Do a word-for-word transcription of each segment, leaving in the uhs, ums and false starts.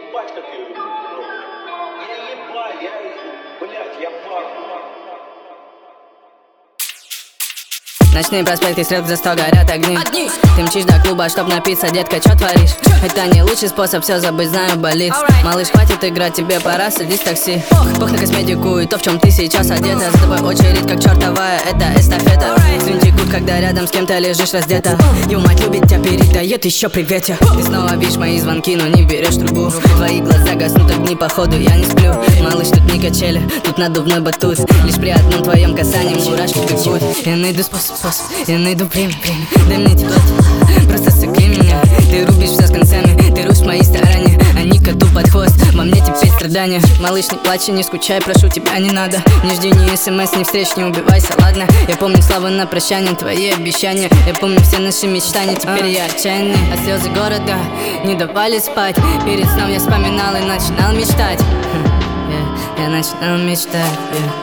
ебать, как я люблю. Я ебать, я, блядь, я бар. Ночные проспекты, стрелки за сто горят огни. огни Ты мчишь до клуба, чтоб напиться, детка, чё творишь? Чё? Это не лучший способ, все забыть, знаю, болит. Alright. Малыш, хватит играть, тебе пора, садись в такси. Пох на косметику и то, в чем ты сейчас одета. За тобой очередь, как чертовая, это эстафета. Слюни текут, когда рядом с кем-то лежишь раздета. Его мать любит тебя, передает еще привете. Ты снова видишь мои звонки, но не берешь трубу. Твои глаза гаснут огни, походу я не сплю. Малыш, тут не качели, тут надувной батут. Лишь при одном твоем касании мурашки бегут. Я найду способ, способ, я найду время, время. Дай мне тепло, просто согрей меня. Ты рубишь все с концами, ты рушишь мои старания. Они коту под хвост, во мне теперь страдания. Малыш, не плачь и не скучай, прошу тебя, не надо. Не жди ни смс, ни встреч, не убивайся, ладно? Я помню слова на прощание, твои обещания. Я помню все наши мечтания, теперь я отчаянный. А слезы города не давали спать. Перед сном я вспоминал и начинал мечтать. Я, я начинал мечтать.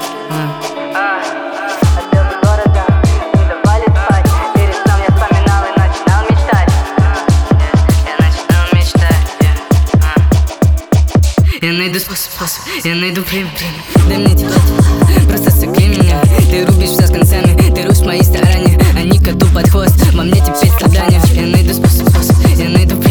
Я найду способ, способ, я найду время, время. Дай мне тепло, просто согрей меня. Ты рубишь все с концами, ты рушишь мои старания. Они коту под хвост, во мне теперь страдания. Я найду способ, способ, я найду время.